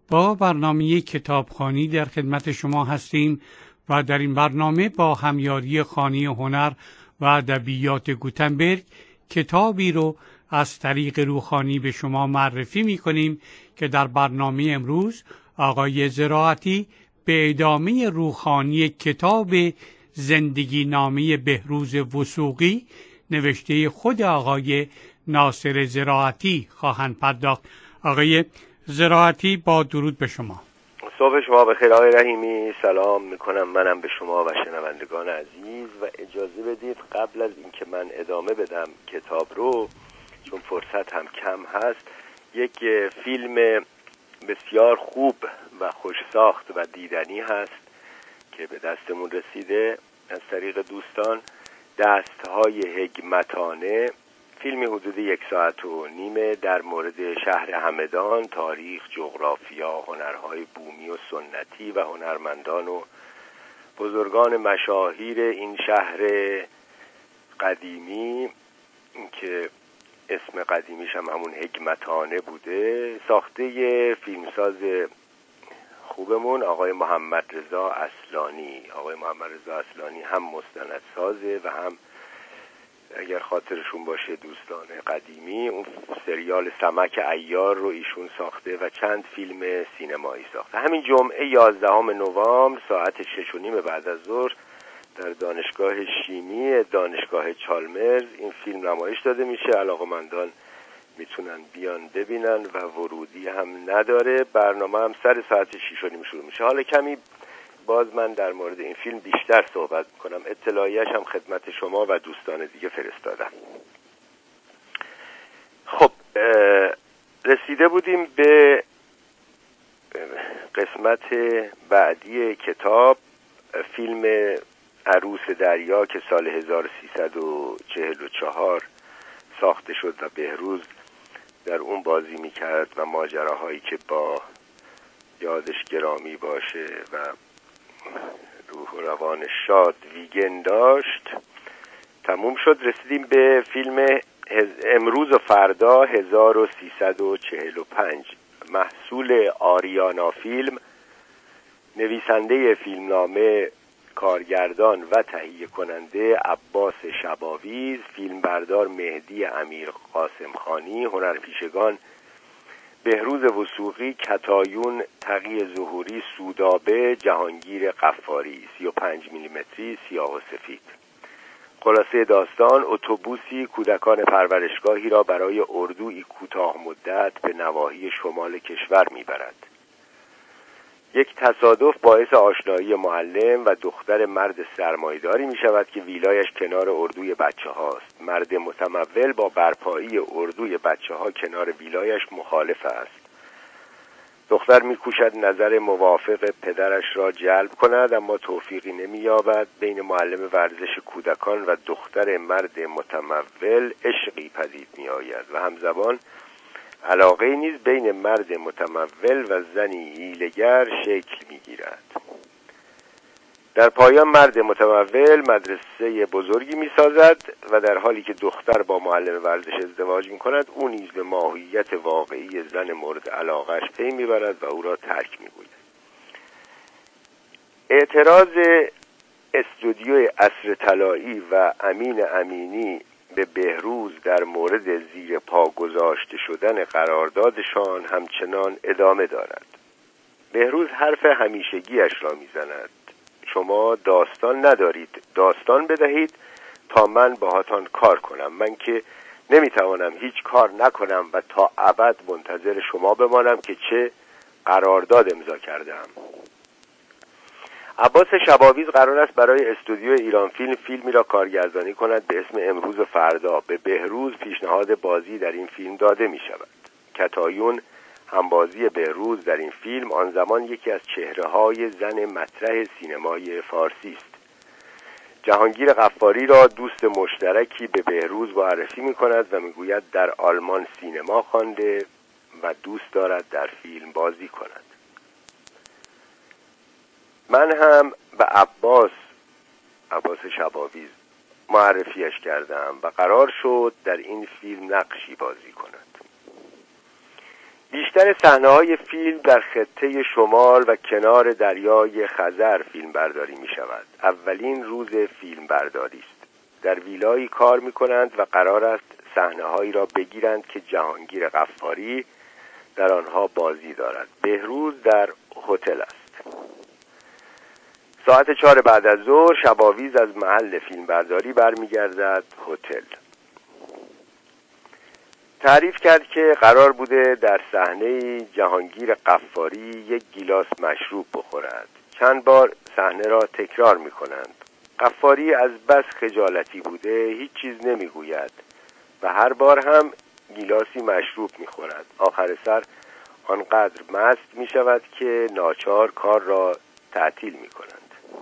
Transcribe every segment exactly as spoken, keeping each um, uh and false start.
با برنامه کتابخوانی در خدمت شما هستیم و در این برنامه با همیاری خانه هنر و ادبیات گوتنبرگ کتابی رو از طریق روحانی به شما معرفی می کنیم که در برنامه امروز آقای زراعتی به ادامه روحانی کتاب زندگی نامه بهروز وثوقی نوشته خود آقای ناصر زراعتی خواهند پرداخت. آقای زراعتی با درود به شما. صبح شما بخیر آقای رحیمی. سلام میکنم منم به شما و شنوندگان عزیز و اجازه بدید قبل از اینکه من ادامه بدم کتاب رو، چون فرصت هم کم هست، یک فیلم بسیار خوب و خوش ساخت و دیدنی هست که به دستمون رسیده از طریق دوستان، دستهای حکمتانه، فیلمی حدود یک ساعت و نیمه در مورد شهر همدان، تاریخ، جغرافیا، هنرهای بومی و سنتی و هنرمندان و بزرگان مشاهیر این شهر قدیمی که اسم قدیمیش هم همون حکمتانه بوده. ساخته فیلمساز خوبمون آقای محمد رضا اصلانی. آقای محمد رضا اصلانی هم مستندسازه و هم اگر خاطرشون باشه دوستان قدیمی اون سریال سمک عیار رو ایشون ساخته و چند فیلم سینمایی ساخته. همین جمعه یازدهم نوامبر ساعت شش و نیم بعد از ظهر در دانشگاه شیمی دانشگاه چالمرز این فیلم نمایش داده میشه. علاقه‌مندان میتونن بیان ببینن و ورودی هم نداره. برنامه هم سر ساعت شش و نیم شروع میشه. حالا کمی باز من در مورد این فیلم بیشتر صحبت میکنم. اطلاعیش هم خدمت شما و دوستان دیگه فرستادم. خب رسیده بودیم به قسمت بعدی کتاب، فیلم عروس دریا که سال هزار و سیصد و چهل و چهار ساخته شد و بهروز در اون بازی میکرد و ماجراهایی که با یادش گرامی باشه و روح و روان شاد ویگن داشت تموم شد. رسیدیم به فیلم امروز و فردا هزار و سیصد و چهل و پنج، محصول آریانا فیلم، نویسنده فیلمنامه، کارگردان و تهیه کننده عباس شباویز، فیلمبردار مهدی امیر قاسم خانی، هنرپیشگان بهروز وثوقی، کتایون، تقی ظهوری، سودابه، جهانگیر قفاری، سی و پنج میلیمتری سیاه و سفید. خلاصه داستان: اتوبوسی کودکان پرورشگاهی را برای اردویی کوتاه مدت به نواحی شمال کشور میبرد. یک تصادف باعث آشنایی معلم و دختر مرد سرمایه‌داری می شود که ویلایش کنار اردوی بچه هاست. مرد متمول با برپایی اردوی بچه ها کنار ویلایش مخالف است. دختر می کوشد نظر موافق پدرش را جلب کند اما توفیقی نمی یابد. بین معلم ورزش کودکان و دختر مرد متمول عشقی پدید می آید و همزمان علاقه نیز بین مرد متمول و زنی حیله‌گر شکل می‌گیرد. در پایان مرد متمول مدرسه بزرگی می‌سازد و در حالی که دختر با معلم ورزش ازدواج می‌کند، او نیز به ماهیت واقعی زن مورد علاقه‌اش پی می‌برد و او را ترک می‌گوید. اعتراض استودیوی عصر طلایی و امین امینی به بهروز در مورد زیر پا گذاشته شدن قراردادشان همچنان ادامه دارد. بهروز حرف همیشگیش را میزند: شما داستان ندارید، داستان بدهید تا من باهاتان کار کنم. من که نمیتوانم هیچ کار نکنم و تا ابد منتظر شما بمانم که چه قرارداد امضا کردم. عباس شباویز قرار است برای استودیو ایران فیلم فیلمی را کارگردانی کند به اسم امروز و فردا. به بهروز پیشنهاد بازی در این فیلم داده می شود. کتایون همبازی بهروز در این فیلم آن زمان یکی از چهره‌های زن مطرح سینمای فارسی است. جهانگیر قفاری را دوست مشترکی به بهروز معرفی می کند و می گوید در آلمان سینما خوانده و دوست دارد در فیلم بازی کند. من هم به عباس عباس شباویز معرفیش کردم و قرار شد در این فیلم نقشی بازی کند. بیشتر صحنه‌های فیلم در خطه شمال و کنار دریای خزر فیلم برداری می شود. اولین روز فیلم برداری است. در ویلایی کار می کنند و قرار است صحنه‌هایی را بگیرند که جهانگیر غفاری در آنها بازی دارد. بهروز در هتل است. ساعت چهار بعد از ظهر شباویز از محل فیلم برداری برمیگردد هتل. تعریف کرد که قرار بوده در صحنه جهانگیر غفاری یک گیلاس مشروب بخورد. چند بار صحنه را تکرار می کنند. غفاری از بس خجالتی بوده هیچ چیز نمی گوید و هر بار هم گیلاسی مشروب می خورد. آخر سر آنقدر مست می شود که ناچار کار را تعطیل می کنند.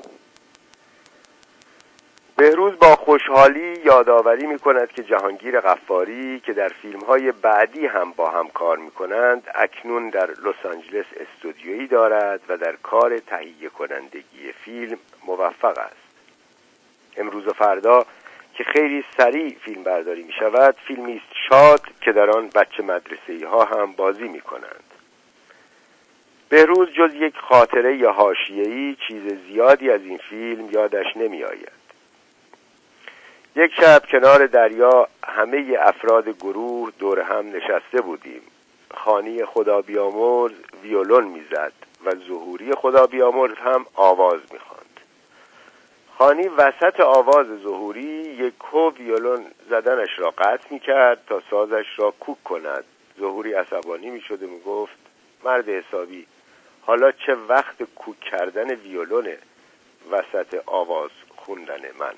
بهروز با خوشحالی یادآوری می کند که جهانگیر غفاری که در فیلم‌های بعدی هم با هم کار می کنند اکنون در لس آنجلس استودیویی دارد و در کار تهیه کنندگی فیلم موفق است. امروز و فردا که خیلی سریع فیلم برداری می شود، فیلمی است شاد که در آن بچه مدرسه‌ای ها هم بازی می کنند. بهروز جز یک خاطره حاشیه‌ای چیز زیادی از این فیلم یادش نمی آید. یک شب کنار دریا همه افراد گروه دور هم نشسته بودیم. خانی خدا بیامرز ویولون میزد و ظهوری خدا بیامرز هم آواز میخواند. خانی وسط آواز ظهوری یکو ویولون زدنش را قطع میکرد تا سازش را کوک کند. ظهوری عصبانی میشد و میگفت مرد حسابی، حالا چه وقت کوک کردن ویولونه وسط آواز خوندن من.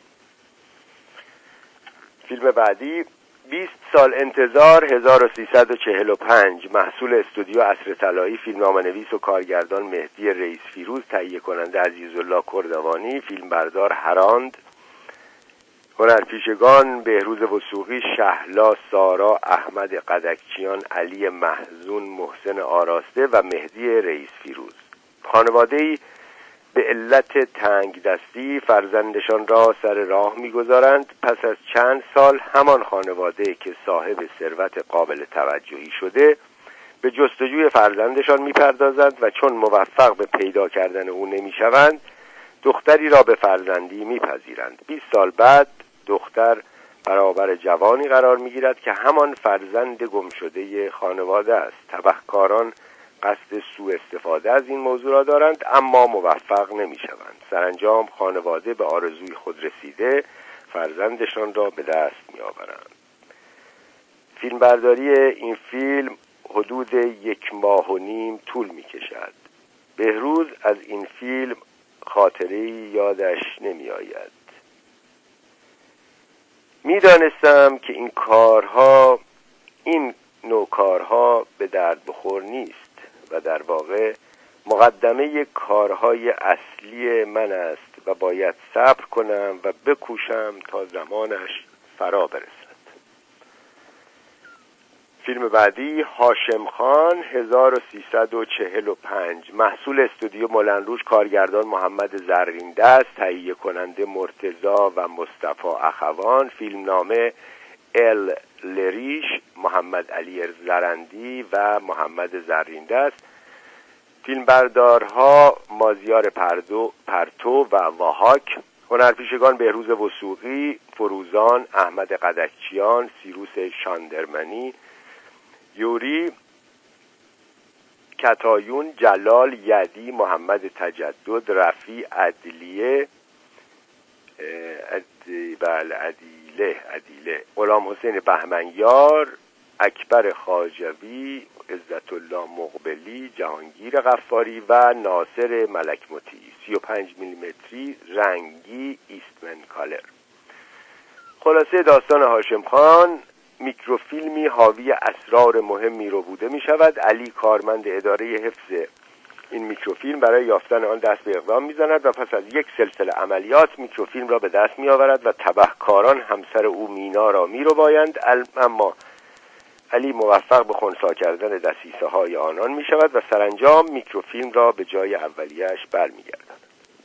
فیلم بعدی بیست سال انتظار هزار و سیصد و چهل و پنج محصول استودیو عصر طلایی، فیلمنامه‌نویس و کارگردان مهدی رئیس فیروز، تهیه کننده عزیزالله کردوانی، فیلمبردار هراند، هنرپیشگان بهروز وثوقی، شهلا، سارا، احمد قدکچیان، علی محزون، محسن آراسته و مهدی رئیس فیروز. خانواده‌ای به علت تنگ دستی فرزندشان را سر راه می‌گذارند. پس از چند سال همان خانواده که صاحب ثروت قابل توجهی شده به جستجوی فرزندشان می‌پردازند و چون موفق به پیدا کردن او نمی‌شوند دختری را به فرزندی می‌پذیرند. بیست سال بعد دختر برابر جوانی قرار می‌گیرد که همان فرزند گمشده خانواده است. تبهکاران قصد سوء استفاده از این موضوع را دارند اما موفق نمی شوند. سرانجام خانواده به آرزوی خود رسیده فرزندشان را به دست می آورند. فیلمبرداری این فیلم حدود یک ماه و نیم طول می کشد. بهروز از این فیلم خاطره‌ای یادش نمی آید. می دانستم که این کارها این نوع کارها به درد بخور نیست و در واقع مقدمه کارهای اصلی من است و باید صبر کنم و بکوشم تا زمانش فرا برسد. فیلم بعدی هاشم خان هزار و سیصد و چهل و پنج محصول استودیو مولنروژ، کارگردان محمد زرین‌دست، تهیه کننده مرتضی و مصطفی اخوان، فیلمنامه ال لریش، محمد علی زرندی و محمد زرین‌دست، فیلمبردارها مازیار پردو، پرتو و واهاک، هنرپیشگان بهروز وثوقی، فروزان، احمد قدکچیان، سیروس شاندرمنی، یوری کتایون، جلال یدی، محمد تجدد، رفیع عدلیه بله عدیله عدیله غلام حسین بهمنیار، اکبر خواجوی، عزت الله مقبلی، جهانگیر غفاری و ناصر ملک مطیعی. سی و پنج میلیمتری رنگی ایستمن کالر. خلاصه داستان هاشم خان میکروفیلمی حاوی اسرار مهمی رو بوده می شود. علی کارمند اداره حفظ این میکروفیلم برای یافتن آن دست به اقدام میزند و پس از یک سلسله عملیات میکروفیلم را به دست می آورد و تبهکاران همسر او مینا را می رو بایند. اما علی موفق به خنثی کردن دسیسه های آنان می شود و سرانجام میکروفیلم را به جای اولیه‌اش برمیگردد.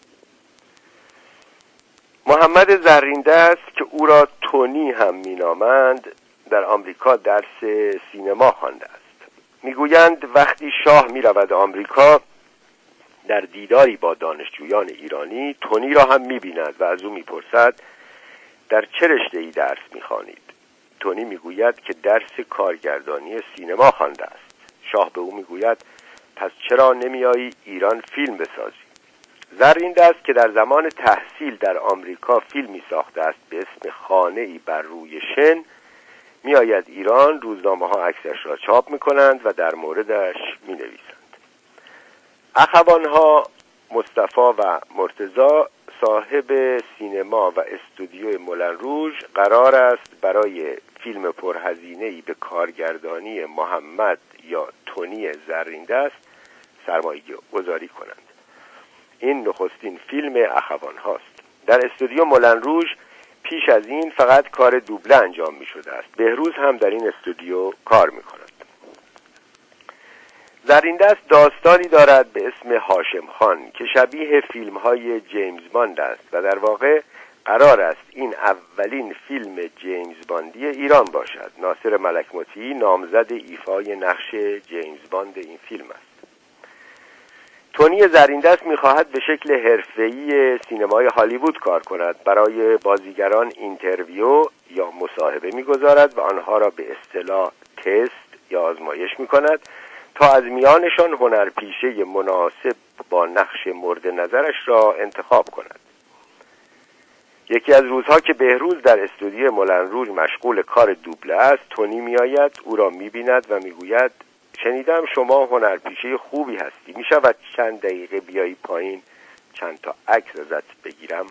محمد زرین‌دست که او را تونی هم مینامند در آمریکا درس سینما خوانده است. میگویند وقتی شاه میرود آمریکا در دیداری با دانشجویان ایرانی، تونی را هم میبیند و از او میپرسد در چه رشته‌ای درس میخوانید؟ تونی میگوید که درس کارگردانی سینما خوانده است. شاه به او میگوید پس چرا نمیایی ایران فیلم بسازی؟ زرین‌دست که در زمان تحصیل در آمریکا فیلمی ساخته است به اسم خانه‌ای بر روی شن، میآید ایران، روزنامه ها عکسش را چاپ میکنند و در موردش مینویسند. اخوان‌ها مصطفی و مرتضی صاحب سینما و استودیو مولن روژ قرار است برای فیلم پرهزینه‌ای به کارگردانی محمد یا تونی زرین‌دست سرمایه گذاری کنند. این نخستین فیلم اخوان هاست. در استودیو مولن روژ پیش از این فقط کار دوبله انجام می شده است. بهروز هم در این استودیو کار می کند. زرین‌دست داستانی دارد به اسم هاشم خان که شبیه فیلم های جیمز باند است و در واقع قرار است این اولین فیلم جیمز باندی ایران باشد. ناصر ملک مطیعی نامزد ایفای نقش جیمز باند این فیلم است. تونی زرین‌دست می‌خواهد به شکل حرفه‌ای سینمای هالیوود کار کند. برای بازیگران اینترویو یا مصاحبه می‌گذارد و آنها را به اصطلاح تست یا آزمایش می‌کند تا از میانشان هنرپیشه مناسب با نقش مورد نظرش را انتخاب کند. یکی از روزها که بهروز در استودیو مولن روژ مشغول کار دوبله است، تونی می‌آید، او را می‌بیند و می‌گوید شنیدم شما هنرپیشه خوبی هستی، می شود چند دقیقه بیایی پایین چند تا عکس ازت بگیرم؟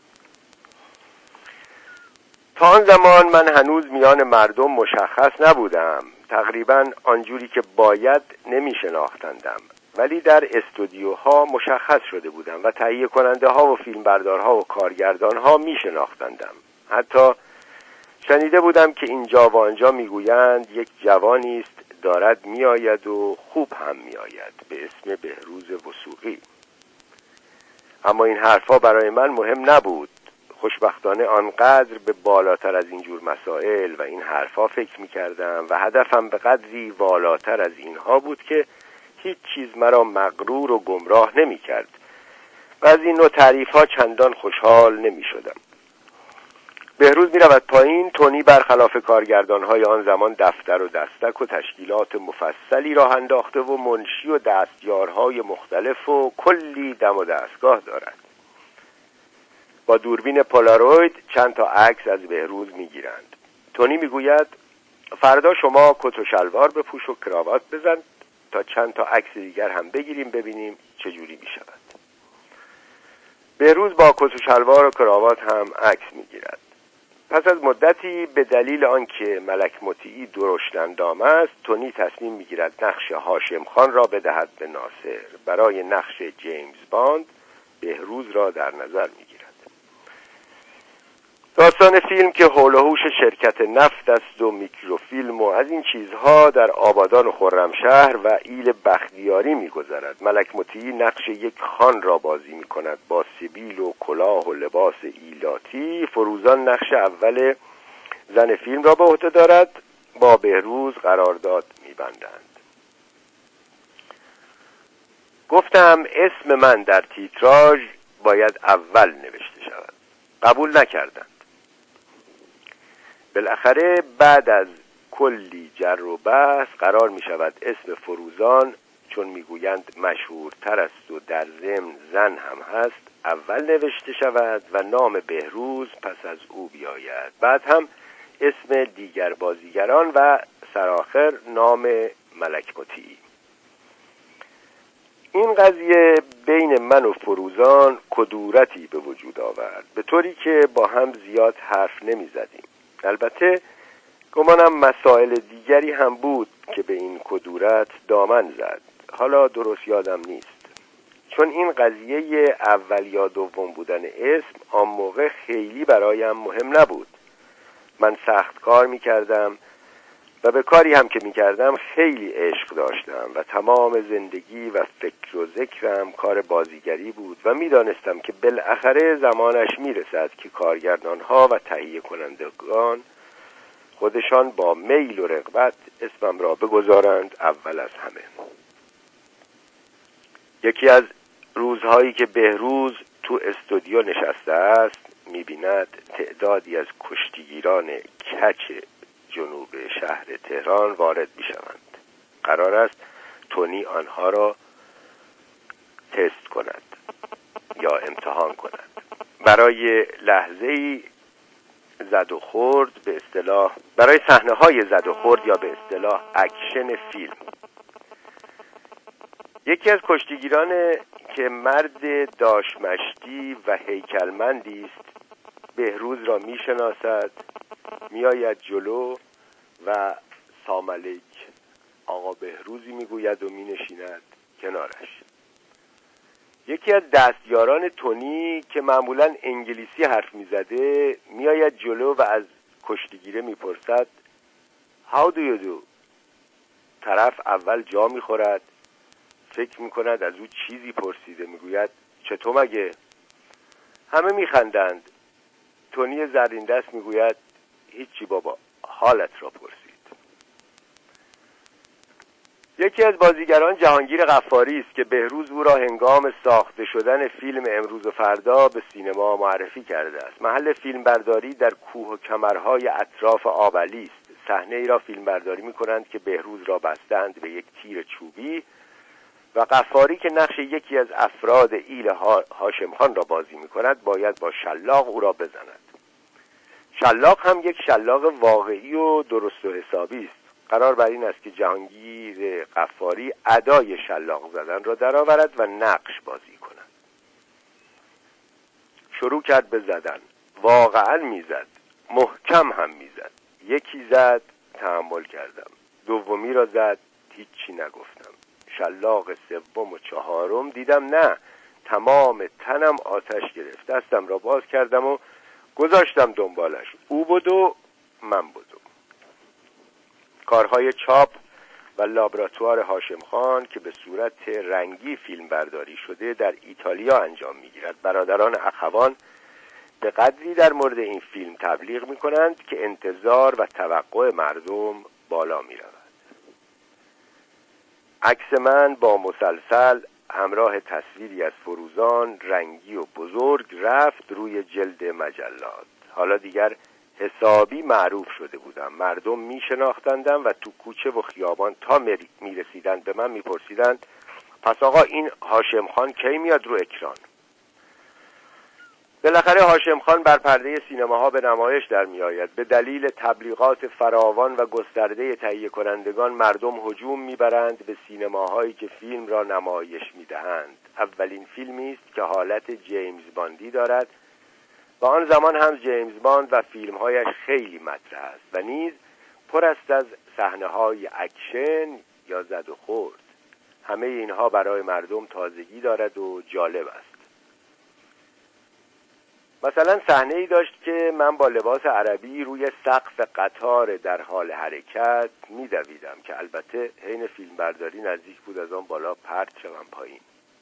تا آن زمان من هنوز میان مردم مشخص نبودم، تقریبا آنجوری که باید نمی شناختندم، ولی در استودیوها مشخص شده بودم و تهیه کننده ها و فیلمبردارها و کارگردان ها می شناختندم. حتی شنیده بودم که اینجا و آنجا میگویند یک جوانی است دارد میآید و خوب هم میآید به اسم بهروز وثوقی. اما این حرفا برای من مهم نبود. خوشبختانه آنقدر به بالاتر از اینجور مسائل و این حرفا فکر میکردم و هدفم به قدری والاتر از اینها بود که هیچ چیز مرا مغرور و گمراه نمیکرد و از این نوع تعریفها چندان خوشحال نمیشدم. بهروز می رود پایین. تونی برخلاف کارگردان‌های آن زمان دفتر و دستک و تشکیلات مفصلی راه انداخته و منشی و دستیارهای مختلف و کلی دم و دستگاه دارد. با دوربین پولاروید چند تا عکس از بهروز می گیرند. تونی می گوید فردا شما کت و شلوار بپوش و کراوات بزن تا چند تا عکس دیگر هم بگیریم ببینیم چجوری می شود. بهروز با کت و شلوار و کراوات هم عکس می گیرد. پس از مدتی به دلیل آنکه ملک مطیعی درشت‌اندام است، تونی تصمیم می‌گیرد نقش هاشم خان را بدهد به ناصر. برای نقش جیمز باند بهروز را در نظر می‌گیرد. داستان فیلم که حول و حوش شرکت نفت است و میکروفیلم و از این چیزها در آبادان و خرمشهر و ایل بختیاری می‌گذرد. ملک مطیعی نقش یک خان را بازی می‌کند با سبیل و کلاه و لباس ایلاتی. فروزان نقش اول زن فیلم را به عهده دارد. با بهروز قرارداد می‌بندند. گفتم اسم من در تیتراژ باید اول نوشته شود. قبول نکردند. بالاخره بعد از کلی جر و بحث قرار می شود اسم فروزان، چون میگویند مشهورتر است و در ضمن زن هم هست، اول نوشته شود و نام بهروز پس از او بیاید. بعد هم اسم دیگر بازیگران و سرآخر نام ملک مطیعی. این قضیه بین من و فروزان کدورتی به وجود آورد، به طوری که با هم زیاد حرف نمی زدیم. البته گمانم مسائل دیگری هم بود که به این کدورت دامن زد. حالا درست یادم نیست، چون این قضیه اول یا دوم بودن اسم آن موقع خیلی برایم مهم نبود. من سخت کار می کردم و به کاری هم که می کردم خیلی عشق داشتم و تمام زندگی و فکر و ذکرم کار بازیگری بود و می دانستم که بالاخره زمانش می رسد که کارگردان ها و تهیه کنندگان خودشان با میل و رغبت اسمم را بگذارند اول از همه. یکی از روزهایی که بهروز تو استودیو نشسته است می‌بیند تعدادی از کشتیگیران کچ جنوب شهر تهران وارد می‌شوند. قرار است تونی آنها را تست کند یا امتحان کند. برای لحظه‌ای زد و خورد، به اصطلاح برای صحنه‌های زد و خورد یا به اصطلاح اکشن فیلم، یکی از کشتیگیران که مرد داشمشتی و هیکلمندی است بهروز را میشناسد، میآید جلو و سلام علیک آقا بهروزی میگوید و مینشیند کنارش. یکی از دستیاران تونی که معمولاً انگلیسی حرف میزده میآید جلو و از کشتیگیره میپرسد How do you do؟ طرف اول جا میخورد، فکر میکند از او چیزی پرسیده، میگوید چطور مگه؟ همه میخندند. تونی زرین دست میگوید هیچی بابا، حالت را پرسید. یکی از بازیگران جهانگیر غفاری است که بهروز او را هنگام ساخته شدن فیلم امروز و فردا به سینما معرفی کرده است. محل فیلم برداری در کوه و کمرهای اطراف آبلی است. صحنه ای را فیلم برداری می‌کنند که بهروز را بستند به یک تیر چوبی و غفاری که نقش یکی از افراد ایل هاشم خان را بازی می‌کند باید با شلاق او را بزند. شلاق هم یک شلاق واقعی و درست و حسابی است. قرار بر این است که جهانگیر غفاری ادای شلاق زدن را درآورد و نقش بازی کند. شروع کرد به زدن. واقعا میزد، محکم هم میزد. یکی زد، تحمل کردم. دومی را زد، هیچی نگفتم. شلاق سوم و چهارم دیدم نه، تمام تنم آتش گرفت. دستم را باز کردم و گذاشتم دنبالش. او بود و من بودم. کارهای چاپ و لابراتوار هاشم خان که به صورت رنگی فیلم برداری شده در ایتالیا انجام میگیرد. برادران اخوان به قدری در مورد این فیلم تبلیغ میکنند که انتظار و توقع مردم بالا میرود. عکس من با مسلسل همراه تصویری از فروزان رنگی و بزرگ رفت روی جلد مجلات. حالا دیگر حسابی معروف شده بودم. مردم می شناختندم و تو کوچه و خیابان تا می رسیدند به من می پرسیدند پس آقا این هاشم خان کی میاد رو اکران؟ بالاخره هاشم خان بر پرده سینماها به نمایش در می آید. به دلیل تبلیغات فراوان و گسترده تهیه کنندگان مردم هجوم می برند به سینماهایی که فیلم را نمایش می دهند. اولین فیلمی است که حالت جیمز باندی دارد و آن زمان هم جیمز باند و فیلم‌هایش خیلی مطرح است و نیز پر است از صحنه‌های اکشن یا زد و خورد. همه اینها برای مردم تازگی دارد و جالب است. مثلا صحنه‌ای داشت که من با لباس عربی روی سقف قطار در حال حرکت می‌دویدم که البته حین فیلم برداری نزدیک بود از آن بالا پرت شوم پایین.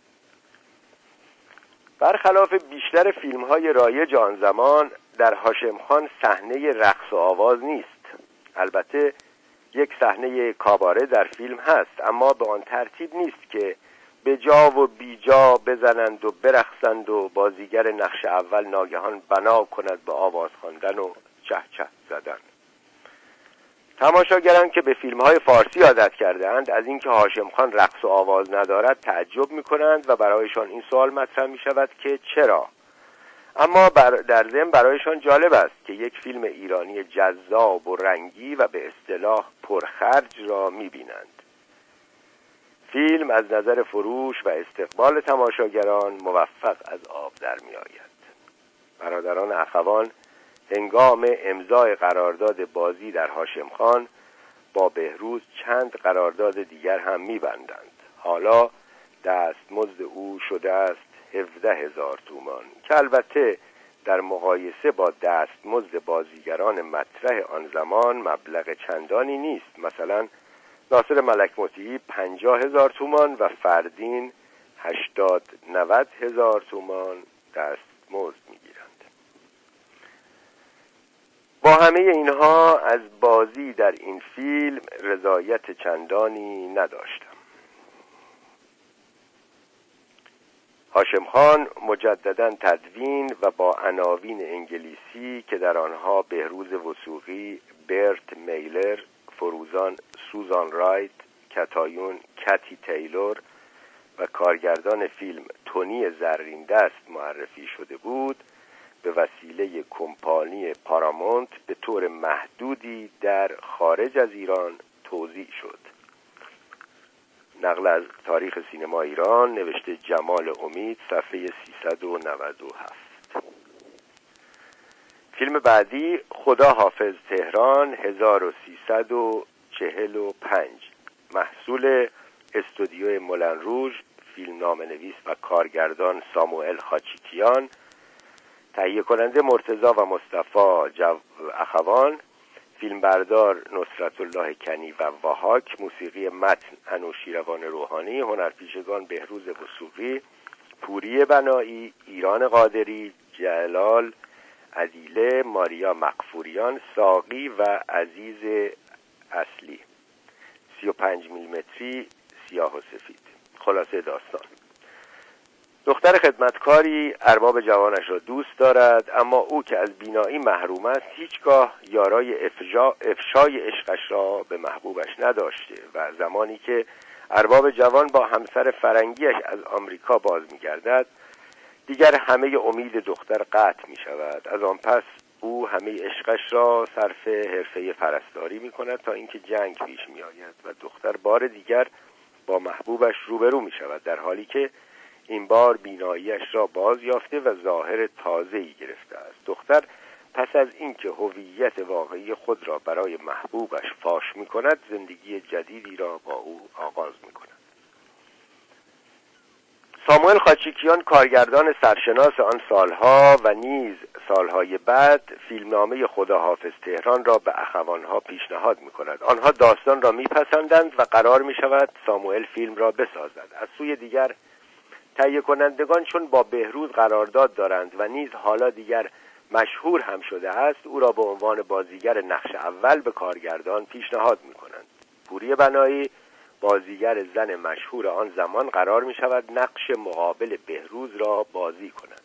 برخلاف بیشتر فیلم‌های رایج آن زمان در هاشم خان صحنه رقص و آواز نیست. البته یک صحنه کاباره در فیلم هست اما به آن ترتیب نیست که به جا و بی جا بزنند و برقصند و بازیگر نقش اول ناگهان بنا کند به آواز خواندن و چه چه زدن. تماشاگران که به فیلم‌های فارسی عادت کرده‌اند از اینکه هاشم خان رقص و آواز ندارد تعجب می‌کنند و برایشان این سوال مطرح می‌شود که چرا؟ اما بر در ضمن برایشان جالب است که یک فیلم ایرانی جذاب و رنگی و به اصطلاح پرخرج را می‌بینند. فیلم از نظر فروش و استقبال تماشاگران موفق از آب در می‌آید. برادران اخوان هنگام امضای قرارداد بازی در هاشم خان با بهروز چند قرارداد دیگر هم می‌بندند. حالا دستمزد او شده است هفده هزار تومان که البته در مقایسه با دستمزد بازیگران مطرح آن زمان مبلغ چندانی نیست. مثلا ناصر ملک مطیعی پنجاه هزار تومان و فردین هشتاد نود هزار تومان دستمزد می‌گیرند. با همه اینها از بازی در این فیلم رضایت چندانی نداشتم. هاشم خان مجدداً تدوین و با عناوین انگلیسی که در آنها بهروز وثوقی، برت میلر، فروزان سوزان رایت، کتایون کتی تیلور و کارگردان فیلم تونی زرین دست معرفی شده بود، به وسیله کمپانی پارامونت به طور محدودی در خارج از ایران توزیع شد. نقل از تاریخ سینما ایران، نوشته جمال امید، صفحه سیصد و نود و هفت. فیلم بعدی خدا حافظ تهران هزار و سیصد و چهل و پنج، محصول استودیو مولن روژ، فیلمنامه‌نویس و کارگردان ساموئل خاچیکیان، تهیه کننده مرتضی و مصطفی جو اخوان، فیلمبردار نصرت الله کنی و واهاک، موسیقی متن انوشیروان روحانی، هنرپیشگان بهروز وثوقی، پوری بنایی، ایران قادری، جلال عدیله، ماریا مغفوریان، ساقی و عزیز اصلی، سی و پنج میلیمتری سیاه و سفید. خلاصه داستان: دختر خدمتکاری ارباب جوانش را دوست دارد، اما او که از بینایی محروم است هیچگاه یارای افشا افشای عشقش را به محبوبش نداشته و زمانی که ارباب جوان با همسر فرنگیش از آمریکا باز می‌گردد دیگر همه امید دختر قطع می‌شود. از آن پس او همه عشقش را صرف حرفه پرستاری می‌کند تا اینکه جنگ پیش می‌آید و دختر بار دیگر با محبوبش روبرو می‌شود، در حالی که این بار بیناییش را باز یافته و ظاهر تازه‌ای گرفته است. دختر پس از اینکه هویت واقعی خود را برای محبوبش فاش می‌کند، زندگی جدیدی را با او آغاز می‌کند. ساموئل خاچیکیان کارگردان سرشناس آن سالها و نیز سالهای بعد فیلمنامه خدا حافظ تهران را به اخوانها پیشنهاد می‌کند. آنها داستان را می‌پسندند و قرار می‌شود ساموئل فیلم را بسازد. از سوی دیگر تهیه کنندگان چون با بهروز قرارداد دارند و نیز حالا دیگر مشهور هم شده است، او را به عنوان بازیگر نقش اول به کارگردان پیشنهاد می‌کنند. پوری بنایی بازیگر زن مشهور آن زمان قرار می شود نقش مقابل بهروز را بازی کند.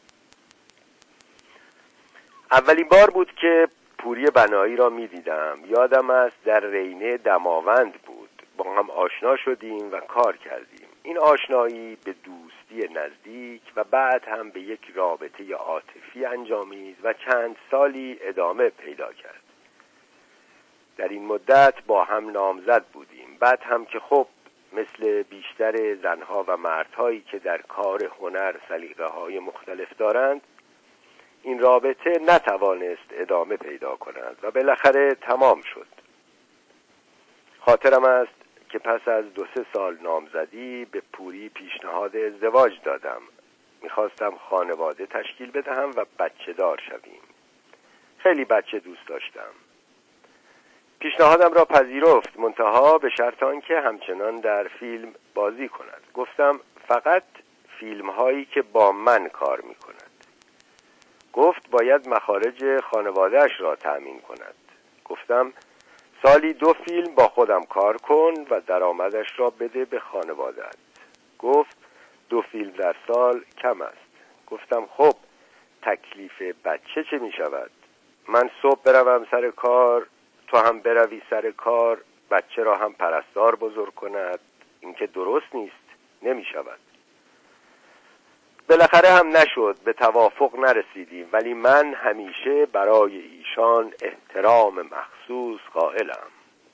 اولین بار بود که پوری بنایی را می دیدم. یادم است در رینه دماوند بود. با هم آشنا شدیم و کار کردیم. این آشنایی به دوستی نزدیک و بعد هم به یک رابطه عاطفی انجامید و چند سالی ادامه پیدا کرد. در این مدت با هم نامزد بودیم. بعد هم که خب مثل بیشتر زنها و مردهایی که در کار هنر سلیقه‌های مختلف دارند، این رابطه نتوانست ادامه پیدا کند و بالاخره تمام شد. خاطرم است که پس از دو سه سال نامزدی به پوری پیشنهاد ازدواج دادم. میخواستم خانواده تشکیل بدهم و بچه دار شویم. خیلی بچه دوست داشتم. پیشنهادم را پذیرفت، منتها به شرط آنکه همچنان در فیلم بازی کند. گفتم فقط فیلم هایی که با من کار می کند. گفت باید مخارج خانواده‌اش را تأمین کند. گفتم سالی دو فیلم با خودم کار کن و درآمدش را بده به خانواده‌ات. گفت دو فیلم در سال کم است. گفتم خب تکلیف بچه چه می شود؟ من صبح بروم سر کار، تو هم بروی سر کار، بچه را هم پرستار بزرگ کند. این که درست نیست، نمی شود. بالاخره هم نشد، به توافق نرسیدیم، ولی من همیشه برای ایشان احترام مخصوص قائلم.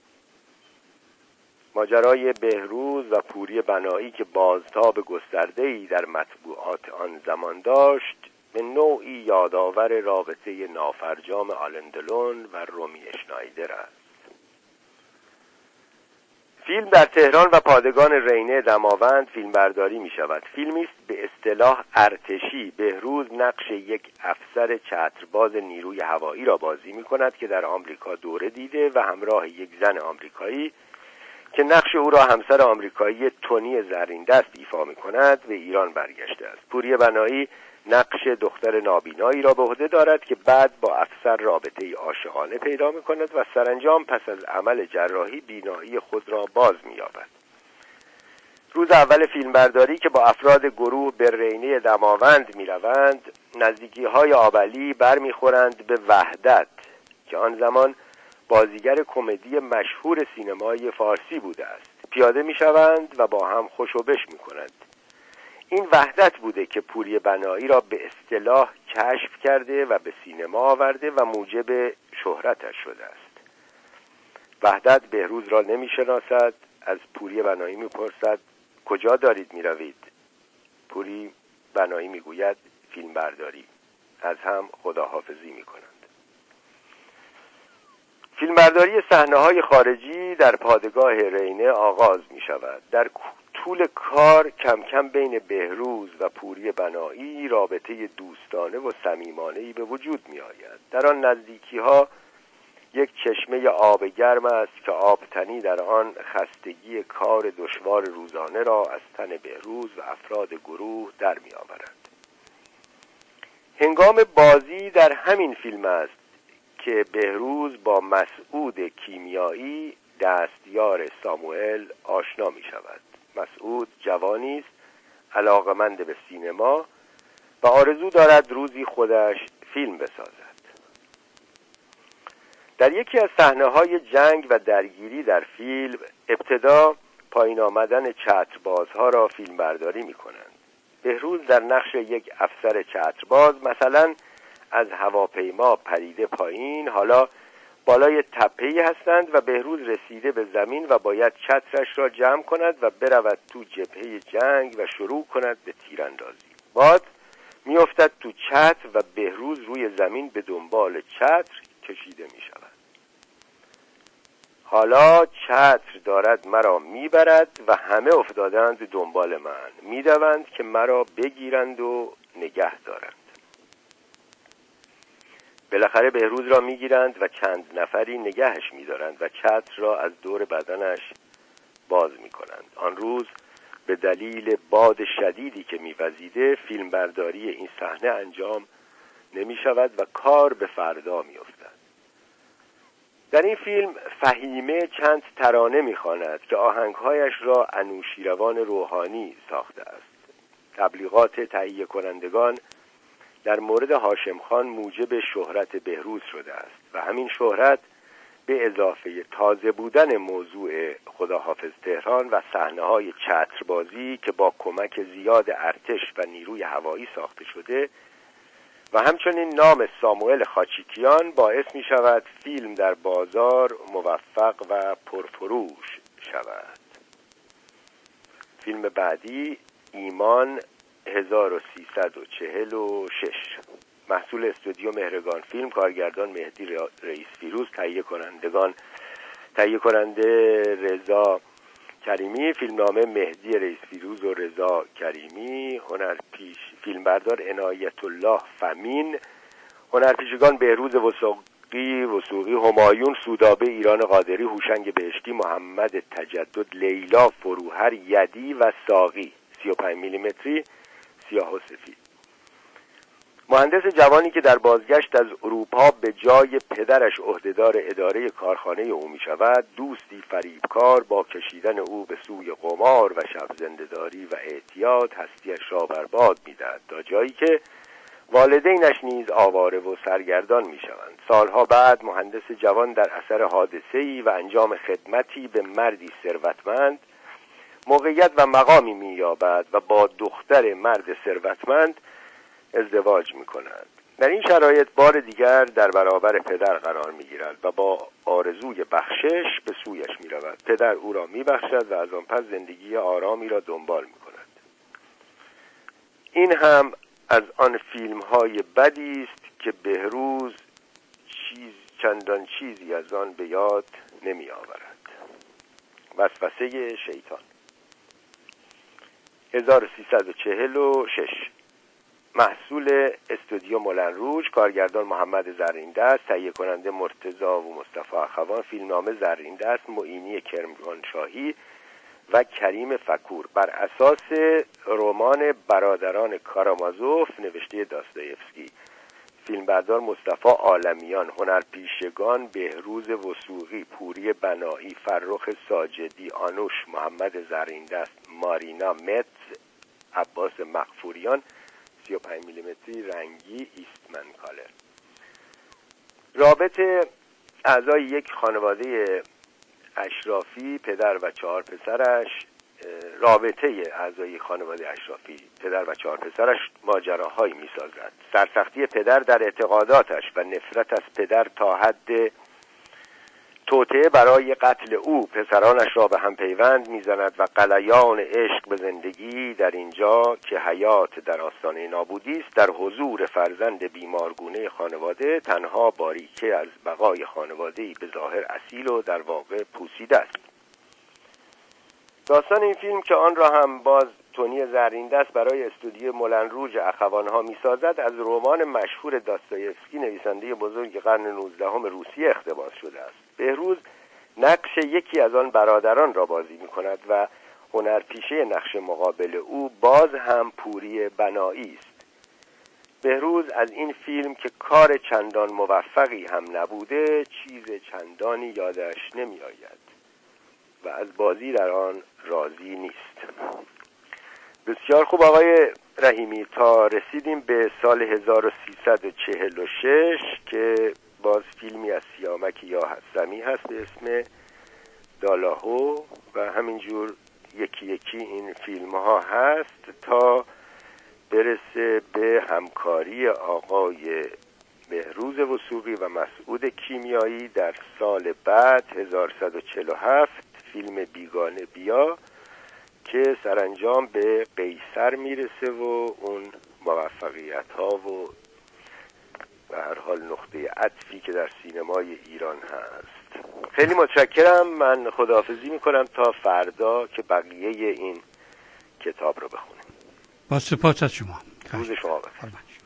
ماجرای بهروز و پوری بنایی که بازتاب گسترده‌ای در مطبوعات آن زمان داشت، به نوعی یادآور رابطه نافرجام آلن دلون و رومی اشنایدر است. فیلم در تهران و پادگان رینه دماوند فیلم برداری می شود. فیلمی است به اصطلاح ارتشی. بهروز نقش یک افسر چترباز نیروی هوایی را بازی می کند که در آمریکا دوره دیده و همراه یک زن آمریکایی که نقش او را همسر آمریکایی تونی زرین دست ایفا می‌کند به ایران برگشته است. پوری بنایی نقش دختر نابینایی را به عهده دارد که بعد با افسر رابطه‌ای عاشقانه پیدا می‌کند و سرانجام پس از عمل جراحی بینایی خود را باز می‌یابد. روز اول فیلمبرداری که با افراد گروه به رینه دماوند می‌روند، نزدیکی‌های آبلی برمی‌خورند به وحدت که آن زمان بازیگر کمدی مشهور سینمای فارسی بوده است. پیاده می‌شوند و با هم خوش و بش می‌کنند. این وحدت بوده که پوری بنایی را به اصطلاح کشف کرده و به سینما آورده و موجب شهرتش شده است. وحدت بهروز را نمی‌شناسد، از پوری بنایی می‌پرسد کجا دارید می‌روید؟ پوری بنایی می‌گوید فیلم برداری. از هم خداحافظی می‌کنند. فیلمبرداری صحنه‌های خارجی در پادگاه رینه آغاز می‌شود. در طول کار کم کم بین بهروز و پوری بنایی رابطه دوستانه و صمیمانه‌ای به وجود می‌آید. در آن نزدیکی‌ها یک چشمه آب گرم است که آبتنی در آن خستگی کار دشوار روزانه را از تن بهروز و افراد گروه در می‌آورد. هنگام بازی در همین فیلم است که بهروز با مسعود کیمیایی دستیار ساموئل آشنا می شود. مسعود جوانی است علاقه‌مند به سینما و آرزو دارد روزی خودش فیلم بسازد. در یکی از صحنه‌های جنگ و درگیری در فیلم ابتدا پایین آمدن چتربازها را فیلم برداری می کنند. بهروز در نقش یک افسر چترباز مثلا از هواپیما پریده پایین، حالا بالای تپه‌ای هستند و بهروز رسیده به زمین و باید چترش را جمع کند و برود تو جبهه جنگ و شروع کند به تیراندازی. باد میافتد تو چتر و بهروز روی زمین به دنبال چتر کشیده می شود. حالا چتر دارد مرا میبرد و همه افتادند دنبال من، میدوند که مرا بگیرند و نگه دارند. بالاخره بهروز را میگیرند و چند نفری نگهش میدارند و چتر را از دور بدنش باز میکنند. آن روز به دلیل باد شدیدی که میوزیده فیلمبرداری این صحنه انجام نمیشود و کار به فردا میافتد. در این فیلم فهیمه چند ترانه میخواند که آهنگهایش را انوشیروان روحانی ساخته است. تبلیغات تهیه کنندگان در مورد هاشم خان موجب شهرت بهروز شده است و همین شهرت به اضافه تازه بودن موضوع خداحافظ تهران و صحنه‌های چتربازی که با کمک زیاد ارتش و نیروی هوایی ساخته شده و همچنین نام ساموئل خاچیکیان باعث می شود فیلم در بازار موفق و پرفروش شود. فیلم بعدی ایمان هزار و سیصد و چهل و شش، محصول استودیو مهرگان فیلم، کارگردان مهدی رئیس فیروز، تهیه کنندگان تهیه کننده رضا کریمی، فیلمنامه مهدی رئیس فیروز و رضا کریمی، هنرپیش فیلمبردار عنایت الله فمین، هنرپیشگان بهروز وثوقی وثوقی همایون سودابه ایران قادری هوشنگ بهشتی محمد تجدد لیلا فروهر یدی و ساقی، سی و پنج میلیمتری سیاه و سفید. مهندس جوانی که در بازگشت از اروپا به جای پدرش عهدهدار اداره کارخانه او می شود، دوستی فریبکار با کشیدن او به سوی قمار و شب زنده‌داری و اعتیاد هستیش را برباد می دهد تا جایی که والدینش نیز آواره و سرگردان می شوند. سالها بعد مهندس جوان در اثر حادثه‌ای و انجام خدمتی به مردی ثروتمند موقعیت و مقامی می یابد و با دختر مرد ثروتمند ازدواج می کند. در این شرایط بار دیگر در برابر پدر قرار می گیرد و با آرزوی بخشش به سویش می رود. پدر او را می بخشد و از آن پس زندگی آرامی را دنبال می کند. این هم از آن فیلم های بدی است که بهروز چیز چندان چیزی از آن به یاد نمی آورد. وسوسه شیطان هزار و سیصد و چهل و شش، محصول استودیو مولن روژ، کارگردان محمد زرین‌دست، تهیه کننده مرتضی و مصطفی اخوان، فیلمنامه زرین‌دست، معینی کرمانشاهی و کریم فکور، بر اساس رمان برادران کارامازوف نوشته داستایفسکی. فیلمبردار مصطفی عالمیان، هنرپیشگان بهروز وثوقی، پوری بنایی، فرخ ساجدی، آنوش، محمد زرین‌دست، مارینا مت، عباس مغفوریان، سی و پنج میلیمتری رنگی، ایستمن کالر. رابطه اعضای یک خانواده اشرافی، پدر و چهار پسرش، رابطه اعضای خانواده اشرافی پدر و چهار پسرش ماجراهایی می‌سازد. سرسختی پدر در اعتقاداتش و نفرت از پدر تا حد توطئه برای قتل او پسرانش را به هم پیوند می‌زند و غلیان عشق به زندگی در اینجا که حیات در آستانه نابودی است، در حضور فرزند بیمارگونه خانواده تنها باریکه از بقای خانواده‌ای به ظاهر اصیل و در واقع پوسیده است. داستان این فیلم که آن را هم باز تونی زرین‌دست برای استودیو مولن روژ اخوان‌ها می‌سازد، از رمان مشهور داستایفسکی نویسنده بزرگ قرن نوزدهم روسیه اقتباس شده است. بهروز نقش یکی از آن برادران را بازی می‌کند و هنرپیشه نقش مقابل او باز هم پوری بنایی است. بهروز از این فیلم که کار چندان موفقی هم نبوده چیز چندانی یادش نمی‌آید و از بازی در آن راضی نیست. بسیار خوب آقای رحیمی، تا رسیدیم به سال هزار و سیصد و چهل و شش که باز فیلمی از سیامک یاحصمی هست به اسم دالاهو و همینجور یکی یکی این فیلم ها هست تا برسه به همکاری آقای بهروز وثوقی و مسعود کیمیایی در سال بعد هزار و سیصد و چهل و هفت، فیلم بیگانه بیا که سرانجام به قیصر میرسه و اون موفقیت ها و به هر حال نقطه عطفی که در سینمای ایران هست. خیلی متشکرم. من خداحافظی میکنم تا فردا که بقیه این کتاب رو بخونیم. با سپاس از شما. روز شما بخیر.